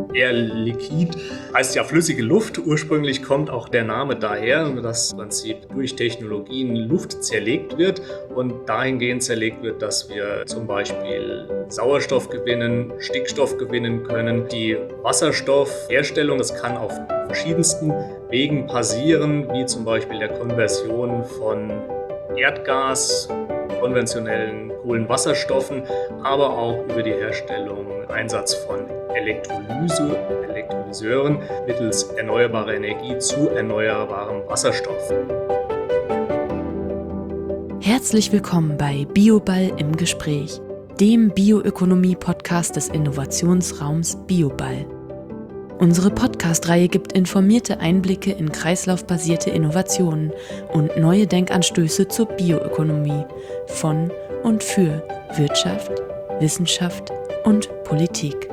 Air Liquide heißt ja flüssige Luft. Ursprünglich kommt auch der Name daher, dass im Prinzip durch Technologien Luft zerlegt wird und dahingehend zerlegt wird, dass wir zum Beispiel Sauerstoff gewinnen, Stickstoff gewinnen können. Die Wasserstoffherstellung, das kann auf verschiedensten Wegen passieren, wie zum Beispiel der Konversion von Erdgas, konventionellen Kohlenwasserstoffen, aber auch über die Herstellung, Einsatz von Elektrolyseuren mittels erneuerbarer Energie zu erneuerbarem Wasserstoff. Herzlich willkommen bei Bioball im Gespräch, dem Bioökonomie-Podcast des Innovationsraums Bioball. Unsere Podcast-Reihe gibt informierte Einblicke in kreislaufbasierte Innovationen und neue Denkanstöße zur Bioökonomie von und für Wirtschaft, Wissenschaft und Politik.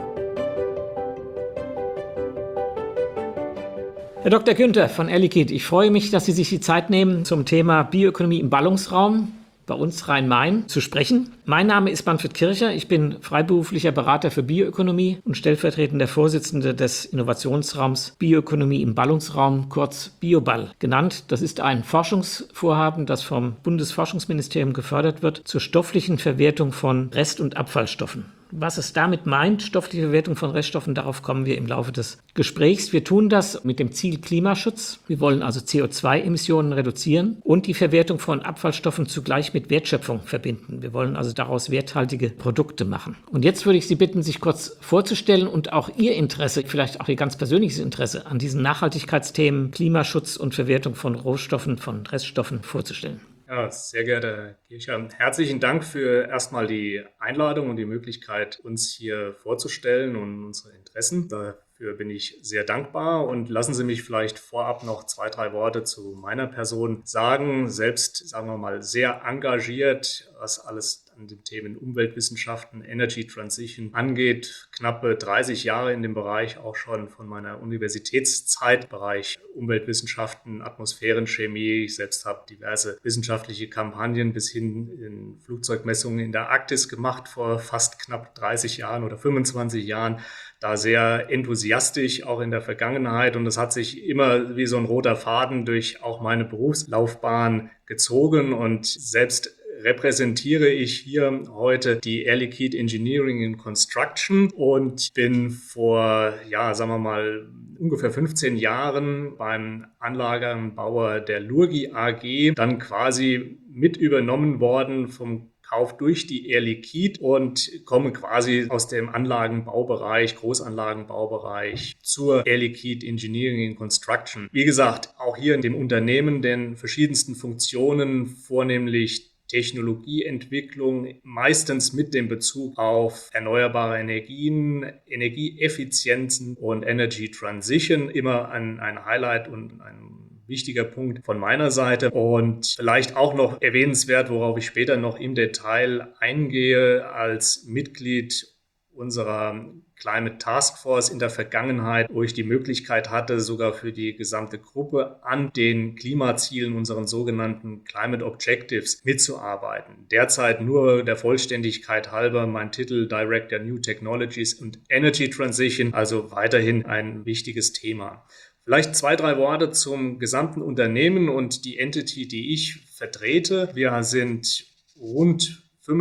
Herr Dr. Günther von Air Liquide, ich freue mich, dass Sie sich die Zeit nehmen, zum Thema Bioökonomie im Ballungsraum bei uns Rhein-Main zu sprechen. Mein Name ist Manfred Kircher, ich bin freiberuflicher Berater für Bioökonomie und stellvertretender Vorsitzender des Innovationsraums Bioökonomie im Ballungsraum, kurz Bioball genannt. Das ist ein Forschungsvorhaben, das vom Bundesforschungsministerium gefördert wird zur stofflichen Verwertung von Rest- und Abfallstoffen. Was es damit meint, stoffliche Verwertung von Reststoffen, darauf kommen wir im Laufe des Gesprächs. Wir tun das mit dem Ziel Klimaschutz. Wir wollen also CO2-Emissionen reduzieren und die Verwertung von Abfallstoffen zugleich mit Wertschöpfung verbinden. Wir wollen also daraus werthaltige Produkte machen. Und jetzt würde ich Sie bitten, sich kurz vorzustellen und auch Ihr Interesse, vielleicht auch Ihr ganz persönliches Interesse an diesen Nachhaltigkeitsthemen Klimaschutz und Verwertung von Rohstoffen, von Reststoffen vorzustellen. Ja, sehr geehrter Herr Kircher, herzlichen Dank für erstmal die Einladung und die Möglichkeit, uns hier vorzustellen und unsere Interessen. Dafür bin ich sehr dankbar und lassen Sie mich vielleicht vorab noch 2, 3 Worte zu meiner Person sagen. Selbst, sagen wir mal, sehr engagiert, was alles an den Themen Umweltwissenschaften, Energy Transition angeht. Knappe 30 Jahre in dem Bereich, auch schon von meiner Universitätszeit, Bereich Umweltwissenschaften, Atmosphärenchemie. Ich selbst habe diverse wissenschaftliche Kampagnen bis hin in Flugzeugmessungen in der Arktis gemacht vor fast knapp 30 Jahren oder 25 Jahren. Da sehr enthusiastisch auch in der Vergangenheit und das hat sich immer wie so ein roter Faden durch auch meine Berufslaufbahn gezogen und selbst repräsentiere ich hier heute die Air Liquide Engineering and Construction und bin vor, sagen wir mal, ungefähr 15 Jahren beim Anlagenbauer der Lurgi AG dann quasi mit übernommen worden vom Kauf durch die Air Liquide und komme quasi aus dem Anlagenbaubereich, Großanlagenbaubereich zur Air Liquide Engineering and Construction. Wie gesagt, auch hier in dem Unternehmen den verschiedensten Funktionen, vornehmlich Technologieentwicklung, meistens mit dem Bezug auf erneuerbare Energien, Energieeffizienzen und Energy Transition, immer ein Highlight und ein wichtiger Punkt von meiner Seite und vielleicht auch noch erwähnenswert, worauf ich später noch im Detail eingehe, als Mitglied unserer Climate Task Force in der Vergangenheit, wo ich die Möglichkeit hatte, sogar für die gesamte Gruppe an den Klimazielen, unseren sogenannten Climate Objectives, mitzuarbeiten. Derzeit nur der Vollständigkeit halber mein Titel Director New Technologies und Energy Transition, also weiterhin ein wichtiges Thema. Vielleicht 2, 3 Worte zum gesamten Unternehmen und die Entity, die ich vertrete. Wir sind rund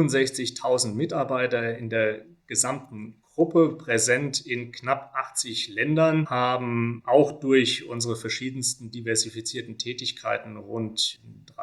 65.000 Mitarbeiter in der gesamten Gruppe, präsent in knapp 80 Ländern, haben auch durch unsere verschiedensten diversifizierten Tätigkeiten rund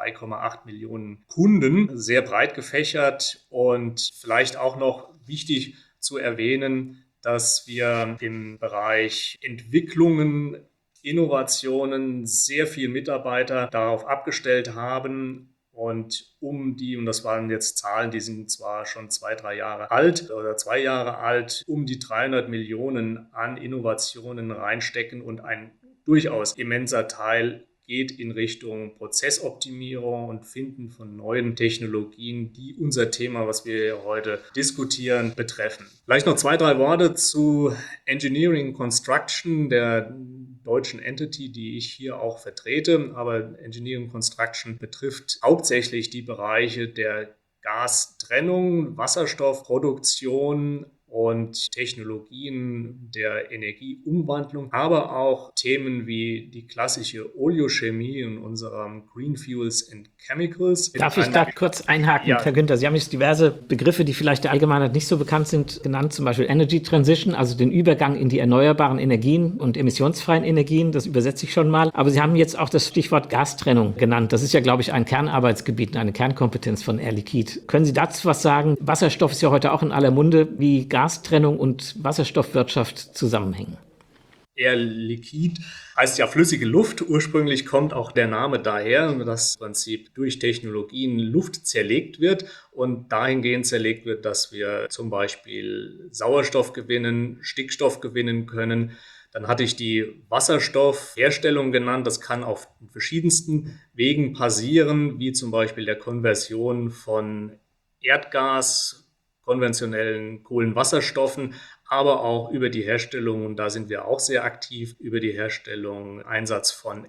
3,8 Millionen Kunden, sehr breit gefächert und vielleicht auch noch wichtig zu erwähnen, dass wir im Bereich Entwicklungen, Innovationen sehr viel Mitarbeiter darauf abgestellt haben und und das waren jetzt Zahlen, die sind zwar schon 2, 3 Jahre alt oder 2 Jahre alt, um die 300 Millionen an Innovationen reinstecken und ein durchaus immenser Teil geht in Richtung Prozessoptimierung und Finden von neuen Technologien, die unser Thema, was wir heute diskutieren, betreffen. Vielleicht noch 2, 3 Worte zu Engineering Construction, der deutschen Entity, die ich hier auch vertrete. Aber Engineering Construction betrifft hauptsächlich die Bereiche der Gastrennung, Wasserstoffproduktion und Technologien der Energieumwandlung, aber auch Themen wie die klassische Oleochemie in unserem Green Fuels and Chemicals. Darf ich da kurz einhaken, Ja. Herr Günther? Sie haben jetzt diverse Begriffe, die vielleicht der Allgemeinheit nicht so bekannt sind, genannt, zum Beispiel Energy Transition, also den Übergang in die erneuerbaren Energien und emissionsfreien Energien, das übersetze ich schon mal. Aber Sie haben jetzt auch das Stichwort Gastrennung genannt. Das ist ja, glaube ich, ein Kernarbeitsgebiet und eine Kernkompetenz von Air Liquide. Können Sie dazu was sagen? Wasserstoff ist ja heute auch in aller Munde, wie Gastrennung und Wasserstoffwirtschaft zusammenhängen. Air Liquide heißt ja flüssige Luft. Ursprünglich kommt auch der Name daher, dass im Prinzip durch Technologien Luft zerlegt wird und dahingehend zerlegt wird, dass wir zum Beispiel Sauerstoff gewinnen, Stickstoff gewinnen können. Dann hatte ich die Wasserstoffherstellung genannt. Das kann auf verschiedensten Wegen passieren, wie zum Beispiel der Konversion von Erdgas, konventionellen Kohlenwasserstoffen, aber auch über die Herstellung, und da sind wir auch sehr aktiv, über die Herstellung, Einsatz von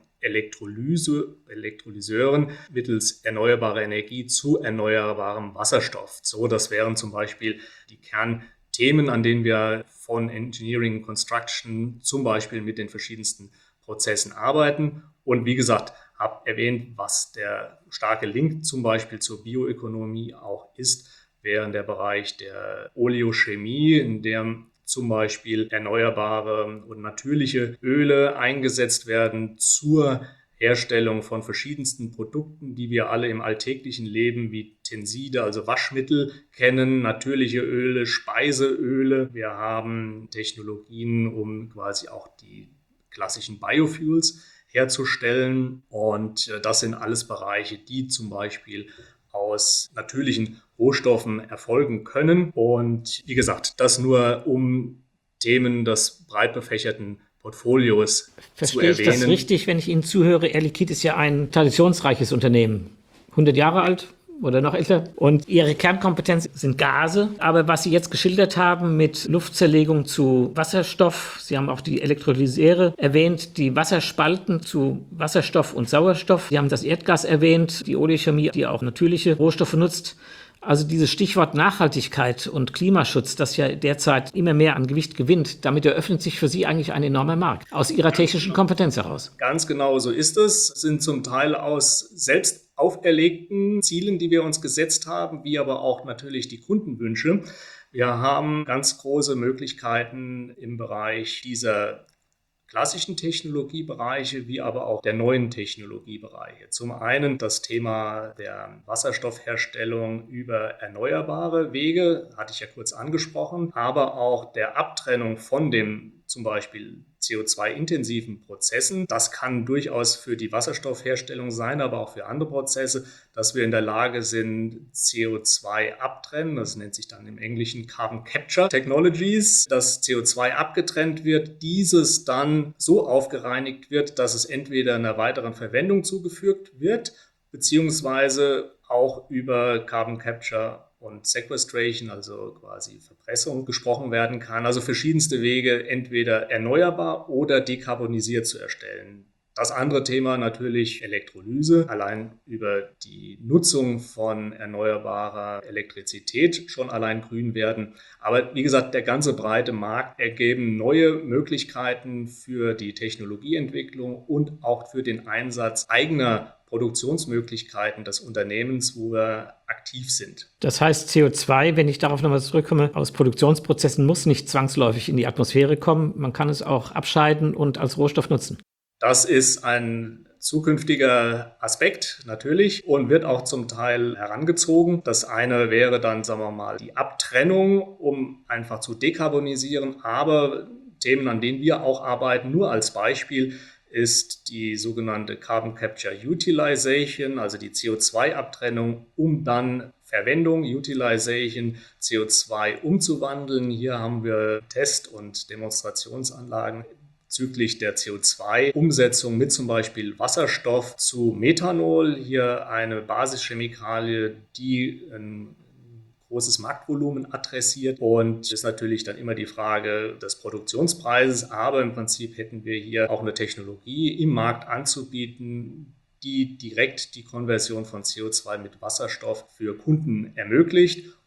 Elektrolyseuren mittels erneuerbarer Energie zu erneuerbarem Wasserstoff. So, das wären zum Beispiel die Kernthemen, an denen wir von Engineering Construction zum Beispiel mit den verschiedensten Prozessen arbeiten. Und wie gesagt, habe erwähnt, was der starke Link zum Beispiel zur Bioökonomie auch ist, während der Bereich der Oleochemie, in dem zum Beispiel erneuerbare und natürliche Öle eingesetzt werden zur Herstellung von verschiedensten Produkten, die wir alle im alltäglichen Leben wie Tenside, also Waschmittel, kennen, natürliche Öle, Speiseöle. Wir haben Technologien, um quasi auch die klassischen Biofuels herzustellen. Und das sind alles Bereiche, die zum Beispiel aus natürlichen Rohstoffen erfolgen können. Und wie gesagt, das nur um Themen des breit befächerten Portfolios zu erwähnen. Verstehe ich das richtig, wenn ich Ihnen zuhöre? Air Liquide ist ja ein traditionsreiches Unternehmen. 100 Jahre alt oder noch älter. Und Ihre Kernkompetenz sind Gase. Aber was Sie jetzt geschildert haben mit Luftzerlegung zu Wasserstoff, Sie haben auch die Elektrolyseure erwähnt, die Wasserspalten zu Wasserstoff und Sauerstoff. Sie haben das Erdgas erwähnt, die Oleochemie, die auch natürliche Rohstoffe nutzt. Also dieses Stichwort Nachhaltigkeit und Klimaschutz, das ja derzeit immer mehr an Gewicht gewinnt, damit eröffnet sich für Sie eigentlich ein enormer Markt aus Ihrer technischen Kompetenz heraus. Ganz genau so ist es. Sind zum Teil aus selbst auferlegten Zielen, die wir uns gesetzt haben, wie aber auch natürlich die Kundenwünsche. Wir haben ganz große Möglichkeiten im Bereich dieser klassischen Technologiebereiche, wie aber auch der neuen Technologiebereiche. Zum einen das Thema der Wasserstoffherstellung über erneuerbare Wege, hatte ich ja kurz angesprochen, aber auch der Abtrennung von dem zum Beispiel CO2-intensiven Prozessen. Das kann durchaus für die Wasserstoffherstellung sein, aber auch für andere Prozesse, dass wir in der Lage sind, CO2 abtrennen. Das nennt sich dann im Englischen Carbon Capture Technologies, dass CO2 abgetrennt wird, dieses dann so aufgereinigt wird, dass es entweder einer weiteren Verwendung zugefügt wird, beziehungsweise auch über Carbon Capture und Sequestration, also quasi Verpressung, gesprochen werden kann. Also verschiedenste Wege, entweder erneuerbar oder dekarbonisiert zu erstellen. Das andere Thema natürlich Elektrolyse. Allein über die Nutzung von erneuerbarer Elektrizität schon allein grün werden. Aber wie gesagt, der ganze breite Markt ergeben neue Möglichkeiten für die Technologieentwicklung und auch für den Einsatz eigener Produktionsmöglichkeiten des Unternehmens, wo wir aktiv sind. Das heißt, CO2, wenn ich darauf nochmal zurückkomme, aus Produktionsprozessen muss nicht zwangsläufig in die Atmosphäre kommen. Man kann es auch abscheiden und als Rohstoff nutzen. Das ist ein zukünftiger Aspekt natürlich und wird auch zum Teil herangezogen. Das eine wäre dann, sagen wir mal, die Abtrennung, um einfach zu dekarbonisieren. Aber Themen, an denen wir auch arbeiten, nur als Beispiel, ist die sogenannte Carbon Capture Utilization, also die CO2-Abtrennung, um dann Verwendung, Utilization, CO2 umzuwandeln. Hier haben wir Test- und Demonstrationsanlagen bezüglich der CO2-Umsetzung mit zum Beispiel Wasserstoff zu Methanol. Hier eine Basischemikalie, die ein großes Marktvolumen adressiert, und ist natürlich dann immer die Frage des Produktionspreises, aber im Prinzip hätten wir hier auch eine Technologie im Markt anzubieten, die direkt die Konversion von CO2 mit Wasserstoff für Kunden ermöglicht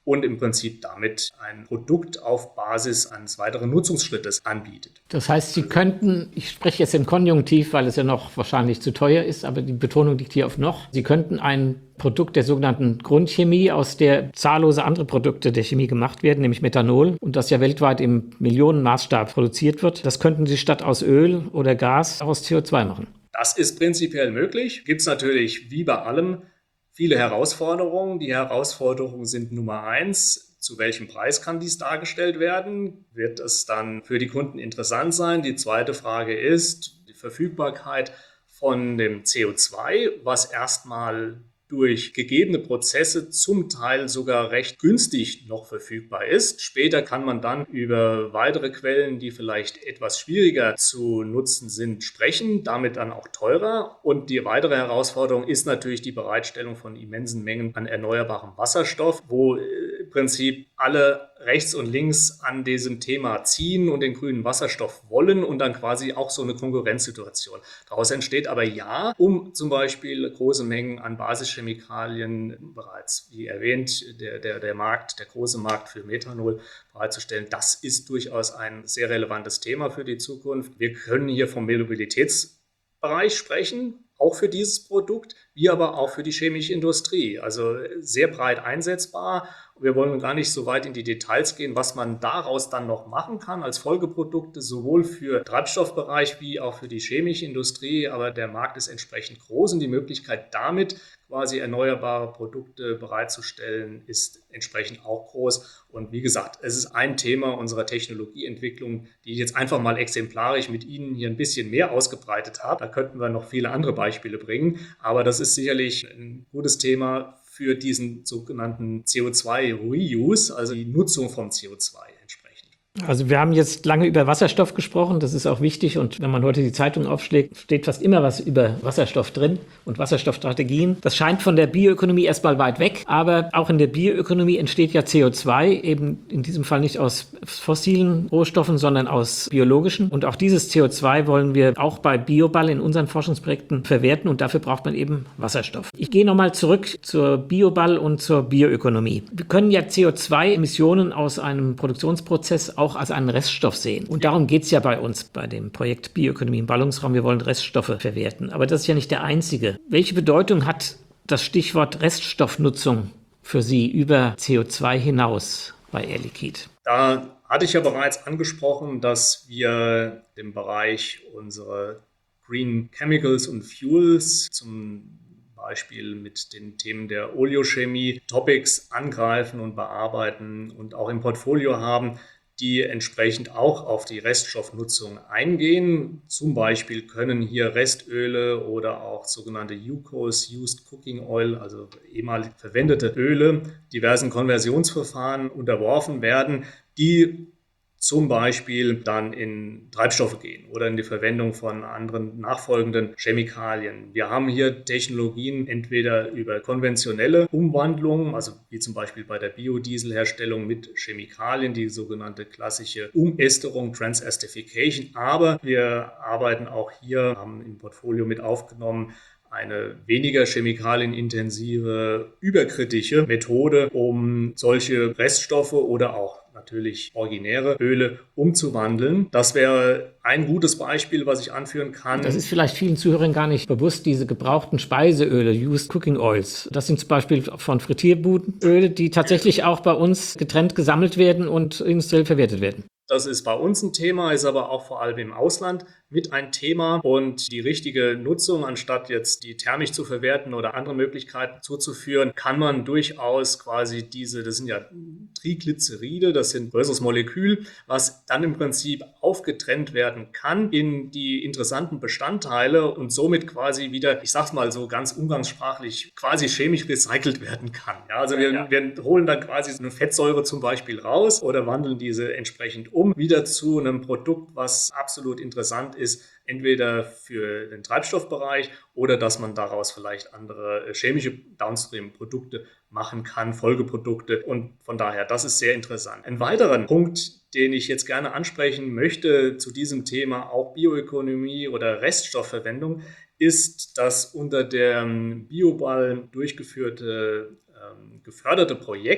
und im Prinzip damit ein Produkt auf Basis eines weiteren Nutzungsschrittes anbietet. Das heißt, Sie könnten, ich spreche jetzt im Konjunktiv, weil es ja noch wahrscheinlich zu teuer ist, aber die Betonung liegt hier auf noch, Sie könnten ein Produkt der sogenannten Grundchemie, aus der zahllose andere Produkte der Chemie gemacht werden, nämlich Methanol, und das ja weltweit im Millionenmaßstab produziert wird, das könnten Sie statt aus Öl oder Gas auch aus CO2 machen. Das ist prinzipiell möglich. Gibt es natürlich wie bei allem viele Herausforderungen. Die Herausforderungen sind Nummer 1. Zu welchem Preis kann dies dargestellt werden? Wird es dann für die Kunden interessant sein? Die zweite Frage ist die Verfügbarkeit von dem CO2, was erstmal durch gegebene Prozesse zum Teil sogar recht günstig noch verfügbar ist. Später kann man dann über weitere Quellen, die vielleicht etwas schwieriger zu nutzen sind, sprechen, damit dann auch teurer. Und die weitere Herausforderung ist natürlich die Bereitstellung von immensen Mengen an erneuerbarem Wasserstoff, wo im Prinzip alle rechts und links an diesem Thema ziehen und den grünen Wasserstoff wollen und dann quasi auch so eine Konkurrenzsituation. Daraus entsteht aber ja, um zum Beispiel große Mengen an Basischemikalien bereits, wie erwähnt, der große Markt für Methanol bereitzustellen. Das ist durchaus ein sehr relevantes Thema für die Zukunft. Wir können hier vom Mobilitätsbereich sprechen, auch für dieses Produkt, wie aber auch für die chemische Industrie. Also sehr breit einsetzbar. Wir wollen gar nicht so weit in die Details gehen, was man daraus dann noch machen kann als Folgeprodukte, sowohl für den Treibstoffbereich wie auch für die chemische Industrie. Aber der Markt ist entsprechend groß und die Möglichkeit, damit quasi erneuerbare Produkte bereitzustellen, ist entsprechend auch groß. Und wie gesagt, es ist ein Thema unserer Technologieentwicklung, die ich jetzt einfach mal exemplarisch mit Ihnen hier ein bisschen mehr ausgebreitet habe. Da könnten wir noch viele andere Beispiele bringen. Aber das ist sicherlich ein gutes Thema für diesen sogenannten CO2-Reuse, also die Nutzung von CO2 entsprechend. Also wir haben jetzt lange über Wasserstoff gesprochen, das ist auch wichtig, und wenn man heute die Zeitung aufschlägt, steht fast immer was über Wasserstoff drin und Wasserstoffstrategien. Das scheint von der Bioökonomie erstmal weit weg, aber auch in der Bioökonomie entsteht ja CO2, eben in diesem Fall nicht aus fossilen Rohstoffen, sondern aus biologischen, und auch dieses CO2 wollen wir auch bei Bioball in unseren Forschungsprojekten verwerten, und dafür braucht man eben Wasserstoff. Ich gehe nochmal zurück zur Bioball und zur Bioökonomie. Wir können ja CO2-Emissionen aus einem Produktionsprozess auch als einen Reststoff sehen. Und darum geht es ja bei uns, bei dem Projekt Bioökonomie im Ballungsraum. Wir wollen Reststoffe verwerten. Aber das ist ja nicht der einzige. Welche Bedeutung hat das Stichwort Reststoffnutzung für Sie über CO2 hinaus bei Air Liquide? Da hatte ich ja bereits angesprochen, dass wir im Bereich unserer Green Chemicals und Fuels, zum Beispiel mit den Themen der Oleochemie, Topics angreifen und bearbeiten und auch im Portfolio haben, die entsprechend auch auf die Reststoffnutzung eingehen. Zum Beispiel können hier Restöle oder auch sogenannte UCOs, Used Cooking Oil, also ehemalig verwendete Öle, diversen Konversionsverfahren unterworfen werden, die zum Beispiel dann in Treibstoffe gehen oder in die Verwendung von anderen nachfolgenden Chemikalien. Wir haben hier Technologien entweder über konventionelle Umwandlungen, also wie zum Beispiel bei der Biodieselherstellung mit Chemikalien, die sogenannte klassische Umästerung, Transesterification, aber wir arbeiten auch hier, haben im Portfolio mit aufgenommen, eine weniger chemikalienintensive, überkritische Methode, um solche Reststoffe oder auch natürlich originäre Öle umzuwandeln. Das wäre ein gutes Beispiel, was ich anführen kann. Das ist vielleicht vielen Zuhörern gar nicht bewusst, diese gebrauchten Speiseöle, Used Cooking Oils. Das sind zum Beispiel von Frittierbudenöle, die tatsächlich auch bei uns getrennt gesammelt werden und industriell verwertet werden. Das ist bei uns ein Thema, ist aber auch vor allem im Ausland mit ein Thema. Und die richtige Nutzung, anstatt jetzt die thermisch zu verwerten oder andere Möglichkeiten zuzuführen, kann man durchaus quasi das sind ja Triglyceride, das sind ein größeres Molekül, was dann im Prinzip aufgetrennt werden kann in die interessanten Bestandteile und somit quasi wieder, ich sag's mal so ganz umgangssprachlich, quasi chemisch recycelt werden kann. Ja, also wir holen dann quasi eine Fettsäure zum Beispiel raus oder wandeln diese entsprechend wieder zu einem Produkt, was absolut interessant ist, entweder für den Treibstoffbereich oder dass man daraus vielleicht andere chemische Downstream-Produkte machen kann, Folgeprodukte, und von daher, das ist sehr interessant. Ein weiterer Punkt, den ich jetzt gerne ansprechen möchte zu diesem Thema, auch Bioökonomie oder Reststoffverwendung, ist das unter der Bioball durchgeführte geförderte Projekt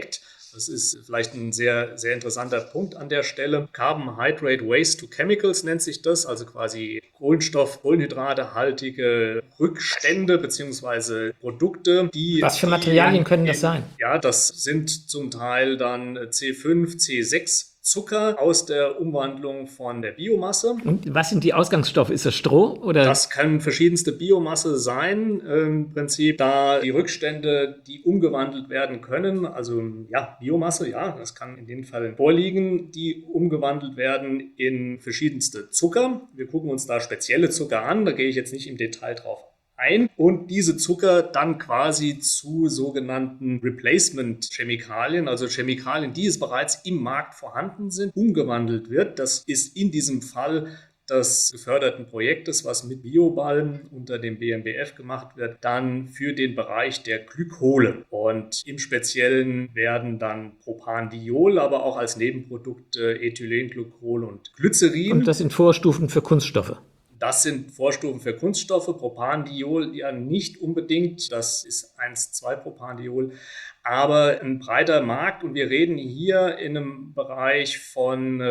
Das ist vielleicht ein sehr, sehr interessanter Punkt an der Stelle. Carbohydrate Waste to Chemicals nennt sich das, also quasi kohlenhydratehaltige Rückstände bzw. Produkte, die... Was für Materialien können das sein? Ja, das sind zum Teil dann C5, C6 Zucker aus der Umwandlung von der Biomasse. Und was sind die Ausgangsstoffe? Ist das Stroh? Oder? Das können verschiedenste Biomasse sein, im Prinzip, da die Rückstände, die umgewandelt werden können, also ja, Biomasse, ja, das kann in dem Fall vorliegen, die umgewandelt werden in verschiedenste Zucker. Wir gucken uns da spezielle Zucker an, da gehe ich jetzt nicht im Detail drauf ein und diese Zucker dann quasi zu sogenannten Replacement-Chemikalien, also Chemikalien, die es bereits im Markt vorhanden sind, umgewandelt wird. Das ist in diesem Fall des geförderten Projektes, was mit Bioball unter dem BMBF gemacht wird, dann für den Bereich der Glykole. Und im Speziellen werden dann Propandiol, aber auch als Nebenprodukte Ethylenglykol und Glycerin. Und das sind Vorstufen für Kunststoffe. Das sind Vorstufen für Kunststoffe, Propandiol ja nicht unbedingt, das ist 1,2-Propandiol, aber ein breiter Markt und wir reden hier in einem Bereich von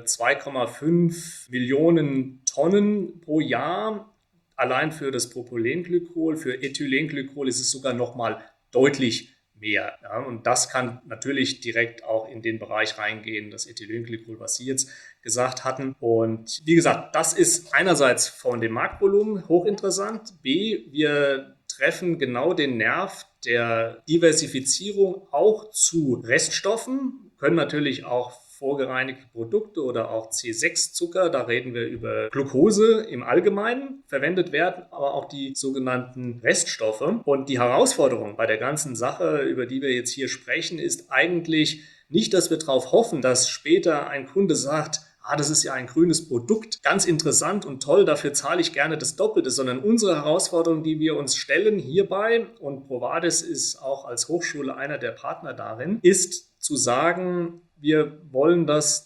2,5 Millionen Tonnen pro Jahr. Allein für das Propylenglykol, für Ethylenglykol ist es sogar nochmal deutlich mehr. Ja, und das kann natürlich direkt auch in den Bereich reingehen, das Ethylenglykol, was Sie jetzt gesagt hatten. Und wie gesagt, das ist einerseits von dem Marktvolumen hochinteressant. B, wir treffen genau den Nerv der Diversifizierung auch zu Reststoffen, können natürlich auch vorgereinigte Produkte oder auch C6-Zucker, da reden wir über Glucose im Allgemeinen, verwendet werden, aber auch die sogenannten Reststoffe. Und die Herausforderung bei der ganzen Sache, über die wir jetzt hier sprechen, ist eigentlich nicht, dass wir darauf hoffen, dass später ein Kunde sagt, das ist ja ein grünes Produkt, ganz interessant und toll, dafür zahle ich gerne das Doppelte, sondern unsere Herausforderung, die wir uns stellen hierbei, und Provades ist auch als Hochschule einer der Partner darin, ist zu sagen, wir wollen das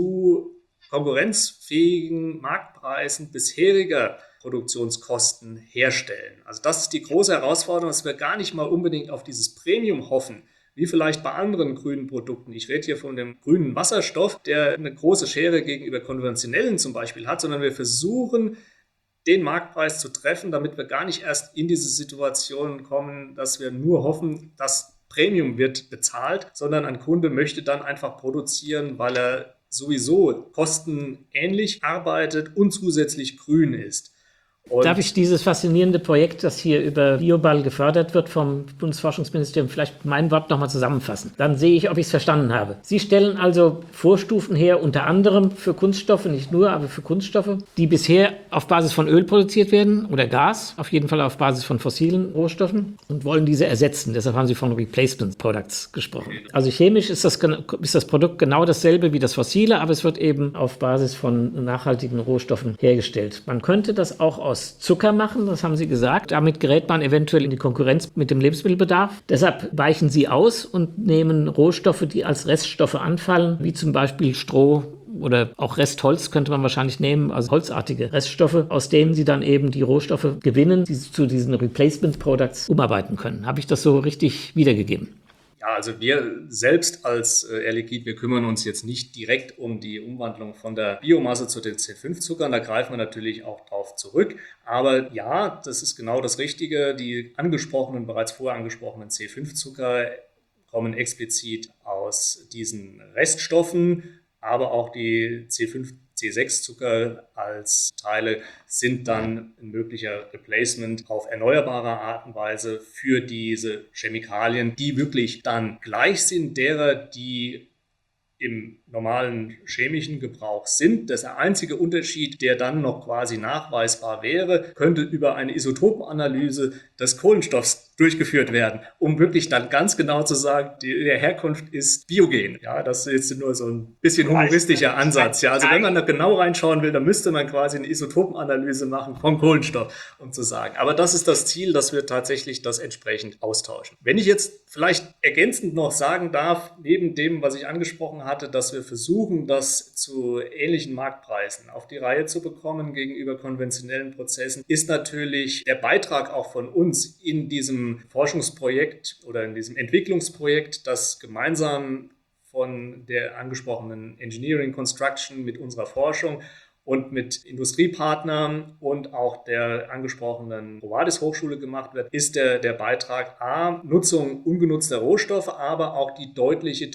zu konkurrenzfähigen Marktpreisen bisheriger Produktionskosten herstellen. Also das ist die große Herausforderung, dass wir gar nicht mal unbedingt auf dieses Premium hoffen, wie vielleicht bei anderen grünen Produkten. Ich rede hier von dem grünen Wasserstoff, der eine große Schere gegenüber konventionellen zum Beispiel hat, sondern wir versuchen, den Marktpreis zu treffen, damit wir gar nicht erst in diese Situation kommen, dass wir nur hoffen, dass Premium wird bezahlt, sondern ein Kunde möchte dann einfach produzieren, weil er sowieso kostenähnlich arbeitet und zusätzlich grün ist. Darf ich dieses faszinierende Projekt, das hier über Bioball gefördert wird vom Bundesforschungsministerium, vielleicht mein Wort nochmal zusammenfassen? Dann sehe ich, ob ich es verstanden habe. Sie stellen also Vorstufen her, unter anderem für Kunststoffe, nicht nur, aber für Kunststoffe, die bisher auf Basis von Öl produziert werden oder Gas, auf jeden Fall auf Basis von fossilen Rohstoffen, und wollen diese ersetzen. Deshalb haben Sie von Replacement Products gesprochen. Also chemisch ist das Produkt genau dasselbe wie das fossile, aber es wird eben auf Basis von nachhaltigen Rohstoffen hergestellt. Man könnte das auch aus Zucker machen, das haben Sie gesagt. Damit gerät man eventuell in die Konkurrenz mit dem Lebensmittelbedarf. Deshalb weichen Sie aus und nehmen Rohstoffe, die als Reststoffe anfallen, wie zum Beispiel Stroh oder auch Restholz könnte man wahrscheinlich nehmen, also holzartige Reststoffe, aus denen Sie dann eben die Rohstoffe gewinnen, die Sie zu diesen Replacement Products umarbeiten können. Habe ich das so richtig wiedergegeben? Ja, also wir selbst als Air Liquide, wir kümmern uns jetzt nicht direkt um die Umwandlung von der Biomasse zu den C5-Zuckern, da greifen wir natürlich auch drauf zurück. Aber ja, das ist genau das Richtige. Die bereits vorher angesprochenen C5-Zucker kommen explizit aus diesen Reststoffen, aber auch die C6-Zucker als Teile sind dann ein möglicher Replacement auf erneuerbare Art und Weise für diese Chemikalien, die wirklich dann gleich sind derer, die im normalen chemischen Gebrauch sind. Das ist der einzige Unterschied, der dann noch quasi nachweisbar wäre, könnte über eine Isotopenanalyse des Kohlenstoffs durchgeführt werden, um wirklich dann ganz genau zu sagen, der Herkunft ist biogen. Ja, das ist jetzt nur so ein bisschen humoristischer Ansatz. Ja, also wenn man da genau reinschauen will, dann müsste man quasi eine Isotopenanalyse machen vom Kohlenstoff, um zu sagen. Aber das ist das Ziel, dass wir tatsächlich das entsprechend austauschen. Wenn ich jetzt vielleicht ergänzend noch sagen darf, neben dem, was ich angesprochen hatte, dass wir versuchen, das zu ähnlichen Marktpreisen auf die Reihe zu bekommen gegenüber konventionellen Prozessen, ist natürlich der Beitrag auch von uns in diesem Forschungsprojekt oder in diesem Entwicklungsprojekt, das gemeinsam von der angesprochenen Engineering Construction mit unserer Forschung und mit Industriepartnern und auch der angesprochenen Provadis Hochschule gemacht wird, ist der Beitrag A, Nutzung ungenutzter Rohstoffe, aber auch die deutliche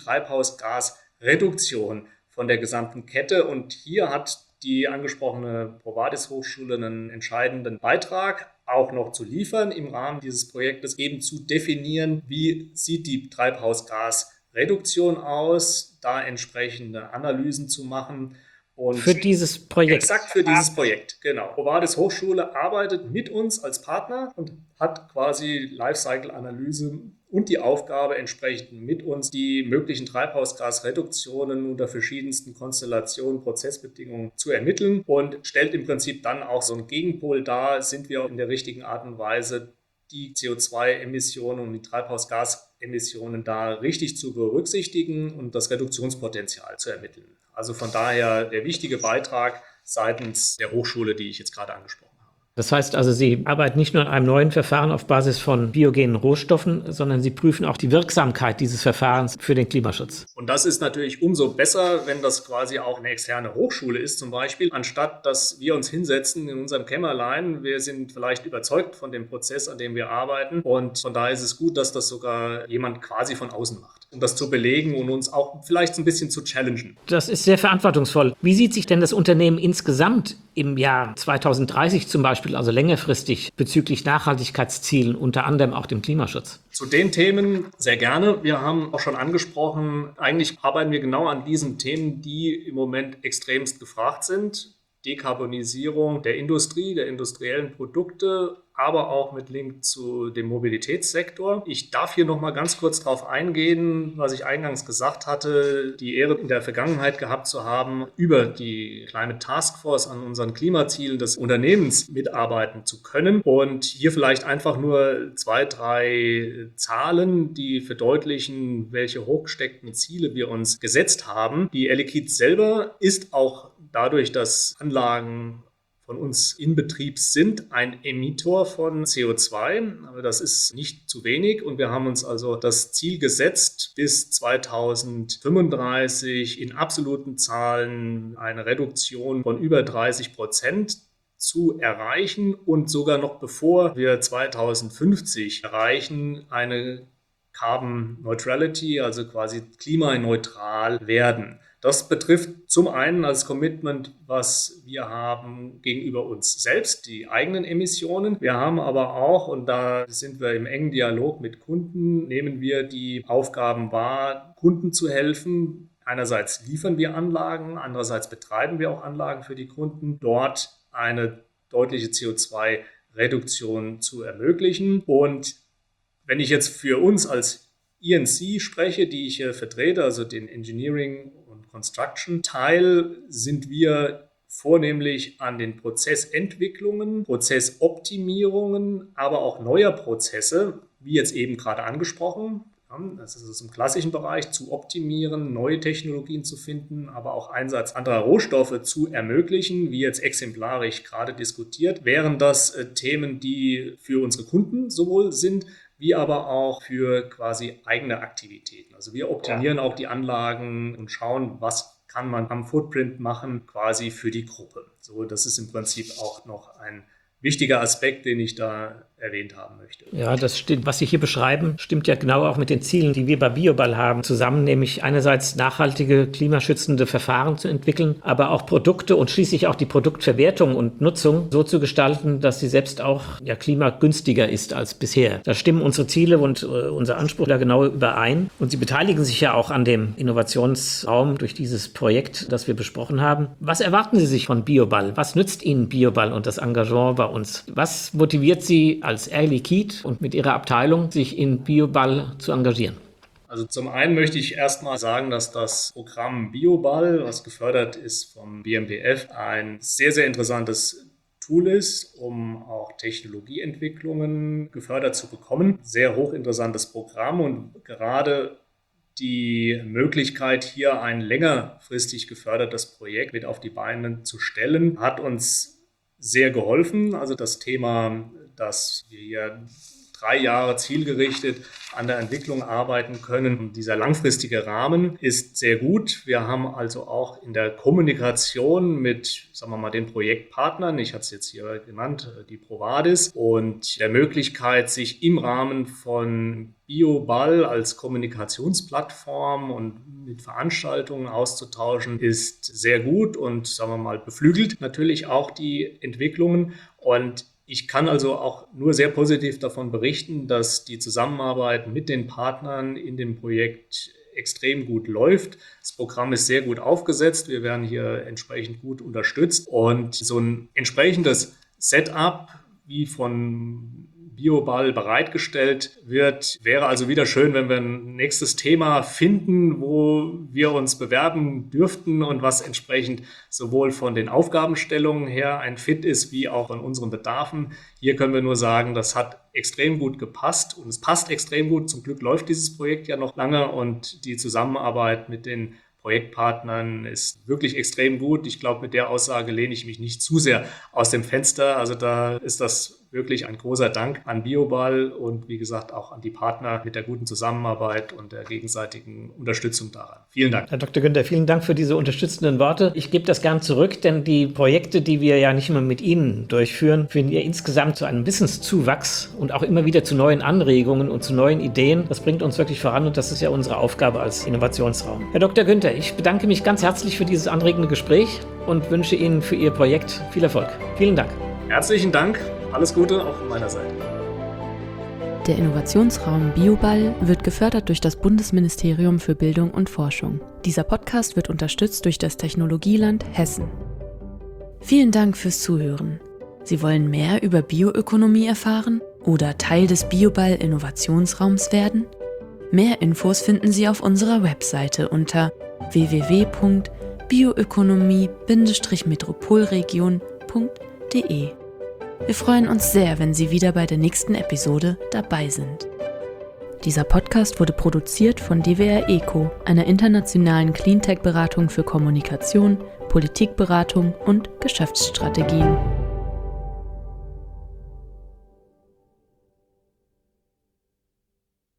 Treibhausgasreduktion von der gesamten Kette. Und hier hat die angesprochene Provadis Hochschule einen entscheidenden Beitrag auch noch zu liefern im Rahmen dieses Projektes, eben zu definieren, wie sieht die Treibhausgasreduktion aus, da entsprechende Analysen zu machen. Und für dieses Projekt. Exakt für dieses Projekt, genau. Provadis Hochschule arbeitet mit uns als Partner und hat quasi Lifecycle-Analyse und die Aufgabe, entsprechend mit uns die möglichen Treibhausgasreduktionen unter verschiedensten Konstellationen, Prozessbedingungen zu ermitteln und stellt im Prinzip dann auch so einen Gegenpol dar, sind wir in der richtigen Art und Weise die CO2-Emissionen und die Treibhausgasemissionen da richtig zu berücksichtigen und das Reduktionspotenzial zu ermitteln. Also von daher der wichtige Beitrag seitens der Hochschule, die ich jetzt gerade angesprochen habe. Das heißt also, Sie arbeiten nicht nur an einem neuen Verfahren auf Basis von biogenen Rohstoffen, sondern Sie prüfen auch die Wirksamkeit dieses Verfahrens für den Klimaschutz. Und das ist natürlich umso besser, wenn das quasi auch eine externe Hochschule ist zum Beispiel, anstatt dass wir uns hinsetzen in unserem Kämmerlein. Wir sind vielleicht überzeugt von dem Prozess, an dem wir arbeiten. Und von daher ist es gut, dass das sogar jemand quasi von außen macht, um das zu belegen und uns auch vielleicht ein bisschen zu challengen. Das ist sehr verantwortungsvoll. Wie sieht sich denn das Unternehmen insgesamt im Jahr 2030 zum Beispiel, also längerfristig, bezüglich Nachhaltigkeitszielen, unter anderem auch dem Klimaschutz? Zu den Themen sehr gerne. Wir haben auch schon angesprochen, eigentlich arbeiten wir genau an diesen Themen, die im Moment extremst gefragt sind. Dekarbonisierung der Industrie, der industriellen Produkte, aber auch mit Link zu dem Mobilitätssektor. Ich darf hier noch mal ganz kurz darauf eingehen, was ich eingangs gesagt hatte, die Ehre in der Vergangenheit gehabt zu haben, über die Climate Taskforce an unseren Klimazielen des Unternehmens mitarbeiten zu können. Und hier vielleicht einfach nur 2, 3 Zahlen, die verdeutlichen, welche hochgesteckten Ziele wir uns gesetzt haben. Die Air Liquide selber ist auch dadurch, dass Anlagen von uns in Betrieb sind, ein Emittor von CO2. Aber das ist nicht zu wenig. Und wir haben uns also das Ziel gesetzt, bis 2035 in absoluten Zahlen eine Reduktion von über 30% zu erreichen und sogar noch bevor wir 2050 erreichen, eine Carbon Neutrality, also quasi klimaneutral werden. Das betrifft zum einen als Commitment, was wir haben gegenüber uns selbst, die eigenen Emissionen. Wir haben aber auch, und da sind wir im engen Dialog mit Kunden, nehmen wir die Aufgaben wahr, Kunden zu helfen. Einerseits liefern wir Anlagen, andererseits betreiben wir auch Anlagen für die Kunden, dort eine deutliche CO2-Reduktion zu ermöglichen. Und wenn ich jetzt für uns als E&C spreche, die ich hier vertrete, also den Engineering und Construction Teil, sind wir vornehmlich an den Prozessentwicklungen, Prozessoptimierungen, aber auch neuer Prozesse, wie jetzt eben gerade angesprochen. Das ist es im klassischen Bereich, zu optimieren, neue Technologien zu finden, aber auch Einsatz anderer Rohstoffe zu ermöglichen, wie jetzt exemplarisch gerade diskutiert. Wären das Themen, die für unsere Kunden sowohl sind, wie aber auch für quasi eigene Aktivitäten. Also wir optimieren auch die Anlagen und schauen, was kann man am Footprint machen, quasi für die Gruppe. So, das ist im Prinzip auch noch ein wichtiger Aspekt, den ich da erwähnt haben möchte. Ja, das stimmt. Was Sie hier beschreiben, stimmt ja genau auch mit den Zielen, die wir bei BioBall haben, zusammen, nämlich einerseits nachhaltige, klimaschützende Verfahren zu entwickeln, aber auch Produkte und schließlich auch die Produktverwertung und Nutzung so zu gestalten, dass sie selbst auch klimagünstiger ist als bisher. Da stimmen unsere Ziele und unser Anspruch da genau überein. Und Sie beteiligen sich ja auch an dem Innovationsraum durch dieses Projekt, das wir besprochen haben. Was erwarten Sie sich von BioBall? Was nützt Ihnen BioBall und das Engagement bei uns? Was motiviert Sie als Air Liquide und mit Ihrer Abteilung, sich in BioBall zu engagieren? Also zum einen möchte ich erstmal sagen, dass das Programm BioBall, was gefördert ist vom BMBF, ein sehr, sehr interessantes Tool ist, um auch Technologieentwicklungen gefördert zu bekommen. Sehr hochinteressantes Programm und gerade die Möglichkeit, hier ein längerfristig gefördertes Projekt mit auf die Beine zu stellen, hat uns sehr geholfen. Also das Thema, dass wir hier 3 Jahre zielgerichtet an der Entwicklung arbeiten können. Dieser langfristige Rahmen ist sehr gut. Wir haben also auch in der Kommunikation mit, sagen wir mal, den Projektpartnern, ich hatte es jetzt hier genannt, die Provadis, und der Möglichkeit, sich im Rahmen von BioBall als Kommunikationsplattform und mit Veranstaltungen auszutauschen, ist sehr gut und, sagen wir mal, beflügelt natürlich auch die Entwicklungen. Und ich kann also auch nur sehr positiv davon berichten, dass die Zusammenarbeit mit den Partnern in dem Projekt extrem gut läuft. Das Programm ist sehr gut aufgesetzt. Wir werden hier entsprechend gut unterstützt. Und so ein entsprechendes Setup, wie von BioBall bereitgestellt wird, wäre also wieder schön, wenn wir ein nächstes Thema finden, wo wir uns bewerben dürften und was entsprechend sowohl von den Aufgabenstellungen her ein Fit ist, wie auch von unseren Bedarfen. Hier können wir nur sagen, das hat extrem gut gepasst und es passt extrem gut. Zum Glück läuft dieses Projekt ja noch lange und die Zusammenarbeit mit den Projektpartnern ist wirklich extrem gut. Ich glaube, mit der Aussage lehne ich mich nicht zu sehr aus dem Fenster. Also da ist das wirklich ein großer Dank an BioBall und wie gesagt auch an die Partner mit der guten Zusammenarbeit und der gegenseitigen Unterstützung daran. Vielen Dank. Herr Dr. Günther, vielen Dank für diese unterstützenden Worte. Ich gebe das gern zurück, denn die Projekte, die wir ja nicht immer mit Ihnen durchführen, führen ja insgesamt zu einem Wissenszuwachs und auch immer wieder zu neuen Anregungen und zu neuen Ideen. Das bringt uns wirklich voran und das ist ja unsere Aufgabe als Innovationsraum. Herr Dr. Günther, ich bedanke mich ganz herzlich für dieses anregende Gespräch und wünsche Ihnen für Ihr Projekt viel Erfolg. Vielen Dank. Herzlichen Dank. Alles Gute auch von meiner Seite. Der Innovationsraum BioBall wird gefördert durch das Bundesministerium für Bildung und Forschung. Dieser Podcast wird unterstützt durch das Technologieland Hessen. Vielen Dank fürs Zuhören. Sie wollen mehr über Bioökonomie erfahren oder Teil des BioBall Innovationsraums werden? Mehr Infos finden Sie auf unserer Webseite unter www.bioökonomie-metropolregion.de. Wir freuen uns sehr, wenn Sie wieder bei der nächsten Episode dabei sind. Dieser Podcast wurde produziert von DWR ECO, einer internationalen Cleantech-Beratung für Kommunikation, Politikberatung und Geschäftsstrategien.